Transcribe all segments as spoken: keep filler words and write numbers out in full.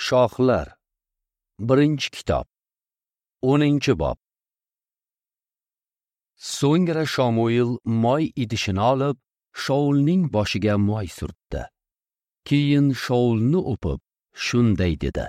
Shohlar birinchi kitob o'ninchi bob. So'ngra Shamuil moy idishini olib, Shaulning boshiga moy surtdi. Keyin Shaulni o'pib, shunday dedi: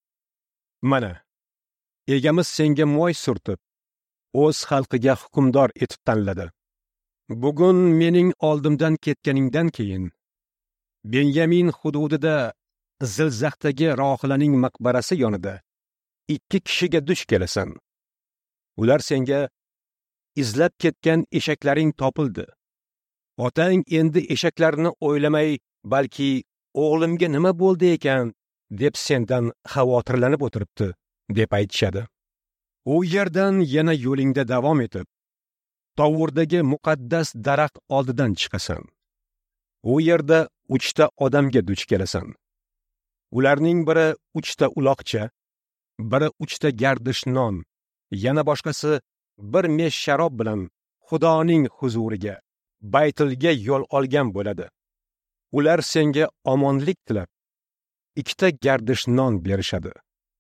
Mana, egamiz senga moy surtib, o'z xalqiga hukmdor etib tanladi. Bugun mening oldimdan ketganingdan keyin Benyamin hududida Zilzaxdagi Rohilaning maqbarasi yonida ikki kishiga duch kelasan. Ular senga: izlab ketgan eshaklaring topildi. Otang endi eshaklarni o'ylamay, balki o'g'limga nima bo'ldi ekan deb sendan xavotirlanib o'tiribdi, deb aytishadi. U yerdan yana yo'lingda davom etib, Tovurdagi muqaddas daraxt oldidan chiqasan. U yerda uchta odamga duch kelasan. Ularning biri uchta uloqcha, biri uchta gardish non, yana boshqasi bir mesh sharob bilan Xudoning huzuriga, Baytilga yo'l olgan bo'ladi. Ular senga omonlik tilab, ikkita gardish non berishadi.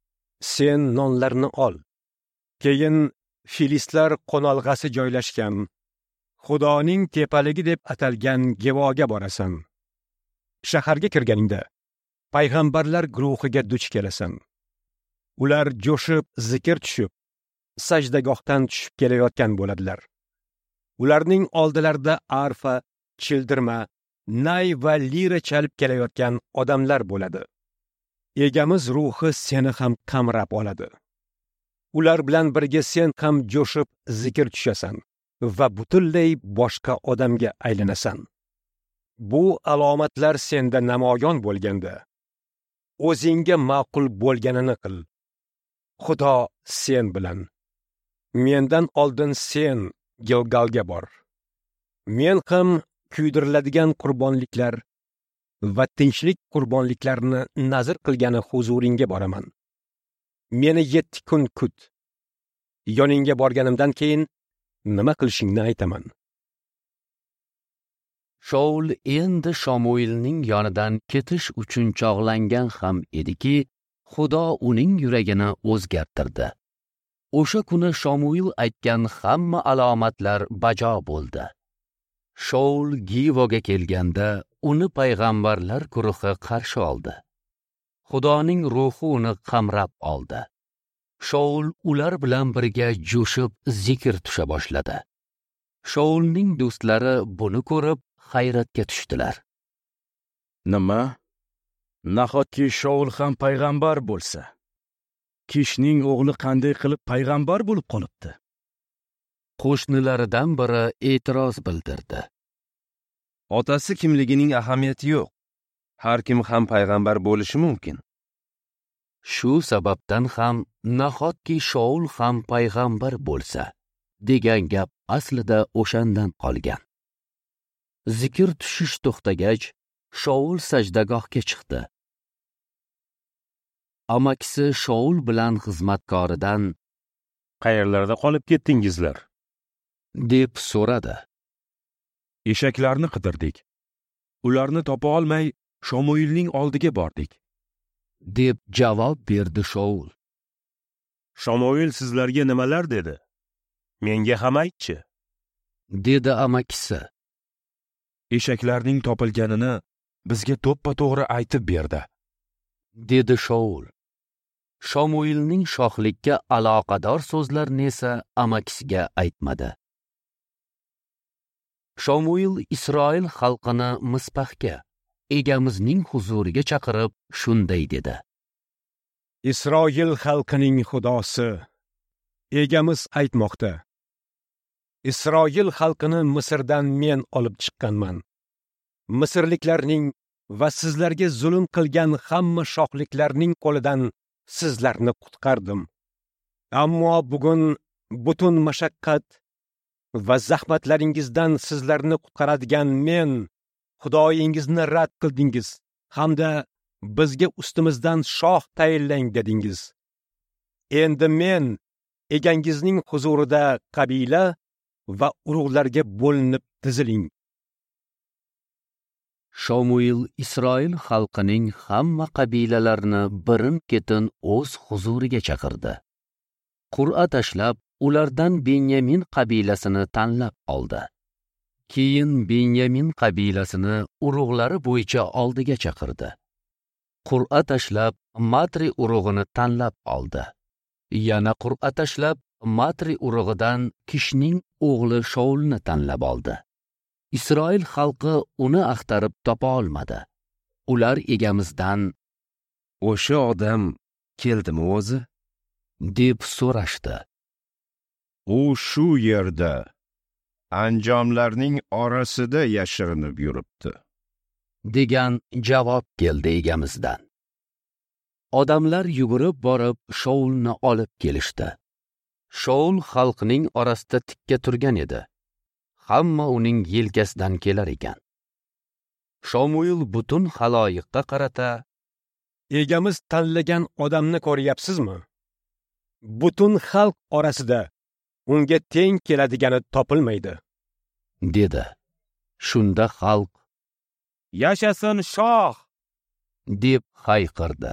Sen nonlarni ol. Keyin Filistlar qo'nalg'asi joylashgan Xudoning tepaligi deb atalgan Gevoga borasan. Shaharga kirganingda payg'ambarlar guruhiga duch kelasan. Ular jo'shib, zikr tushib, sajdagohdan tushib kelayotgan bo'ladilar. Ularning oldilarida arfa, childirma, nay va lira chalib kelayotgan odamlar bo'ladi. Egamiz ruhi seni ham qamrab oladi. Ular bilan birga sen ham jo'shib, zikr tushasan va butunlay boshqa odamga aylanasan. Bu alomatlar senda namoyon bo'lganda, o'zingga ma'qul bo'lganini qil. Xudo sen bilan. Mendan oldin sen Gilgalga bor. Men ham kuydiriladigan qurbonliklar va tinchlik qurbonliklarini nazr qilgani huzuringga boraman. Meni yetti kun kut. Yoningga borganimdan keyin nima qilishingni aytaman. Shaul endi Shamuilning yonidan ketish uchun chog'langan ham ediki, Xudo uning yuragini o'zgartirdi. O'sha kuni Shamuil aytgan hamma alomatlar bajo bo'ldi. Shaul Givoga kelganda uni payg'ambarlar guruhi qarshi oldi. Xudoning ruhi uni qamrab oldi. Shaul ular bilan birga jo'shib zikr tusha boshladi. Shaulning do'stlari buni ko'rib hayratga tushdilar. Nima? Nahotki Shaul ham payg'ambar bo'lsa, Kishning o'g'li qanday qilib payg'ambar bo'lib qolibdi? Qo'shnilaridan biri e'tiroz bildirdi. Otasi kimligining ahamiyati yo'q. Har kim ham payg'ambar bo'lishi mumkin. Shu sababdan ham nahotki Shaul ham payg'ambar bo'lsa, degan gap aslida o'shandan qolgan. Zikr tushish to'xtagach, Shaul sajdagohga chiqdi. Amakisi Shaul bilan xizmatkoridan: qayerlarda qolib ketdingizlar? deb so'radi. Eshaklarni qidirdik. Ularni topa olmay Shamuilning oldiga bordik, deb javob berdi Shaul. Shamuil sizlarga nimalar dedi? Menga ham aytchi, dedi amakisi. Eshaklarning topilganini bizga to'ppa-to'g'ri aytib berdi, dedi Shaul. Shamuilning shohlikka aloqador so'zlarini esa amakisiga aytmadi. Shamuil Isroil xalqini Mispaxga, egamizning huzuriga chaqirib, shunday dedi: Isroil xalqining Xudosi, egamiz aytmoqda: Isroil xalqini Misrdan men olib chiqqanman. Misrliklarning va sizlarga zulm qilgan hamma shohliklarning qo'lidan sizlarni qutqardim. Ammo bugun butun mashaqqat va zahmatlaringizdan sizlarni qutqaradigan men Xudoyingizni rad qildingiz hamda bizga ustimizdan shoh tayinlang dedingiz. Endi men egangizning huzurida qabila va urug'larga bo'linib tiziling. Shomuil Isroil xalqining hamma qabilalarini birin-ketin o'z huzuriga chaqirdi. Qur'a tashlab, ulardan Benyamin qabilasini tanlab oldi. Keyin Benyamin qabilasini urug'lari bo'yicha oldiga chaqirdi. Qur'a tashlab, Matri urug'ini tanlab oldi. Yana qur'a tashlab, Matri urug'idan Kishning o'g'li Shaulni tanlab oldi. Isroil xalqi uni axtarib topa olmadi. Ular egamizdan O'sha odam keldimi o'zi? deb so'rashdi. U shu yerda anjomlarning orasida yashirinib yuribdi, degan javob keldi egamizdan. Odamlar yugurib borib Shaulni olib kelishdi. Shaul xalqning orasida tikka turgan edi. Hamma uning yelkasidan kelar ekan. Shomuil butun haloyiqqa qarata, Egamiz tanlagan odamni ko'ryapsizmi? Butun xalq orasida unga teng keladigani topilmaydi, dedi. Shunda xalq Yashasin shoh! deb hayqirdi.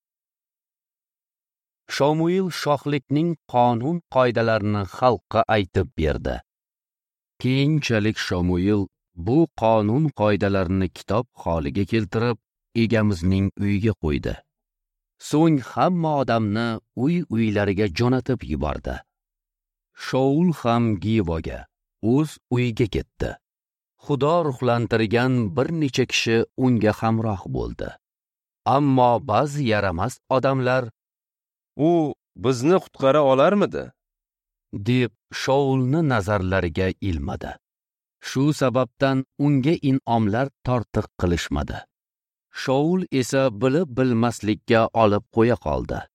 Shomuil shohlikning qonun qoidalarini xalqqa aytib berdi. Keyinchalik Shomuil bu qonun qoidalarini kitob holiga keltirib, egamizning uyiga qo'ydi. So'ng hamma odamni uy-uylariga jo'natib yubordi. Shaul ham Givoga, o'z uyiga ketdi. Xudo ruhlantirgan bir necha kishi unga hamroh bo'ldi. Ammo ba'zi yaramas odamlar U bizni qutqara olarmidi? deb Shaulni nazarlariga ilmadi. Shu sababdan unga in'omlar tortiq qilishmadi. Shaul esa bilib bilmaslikka olib qo'ya qoldi.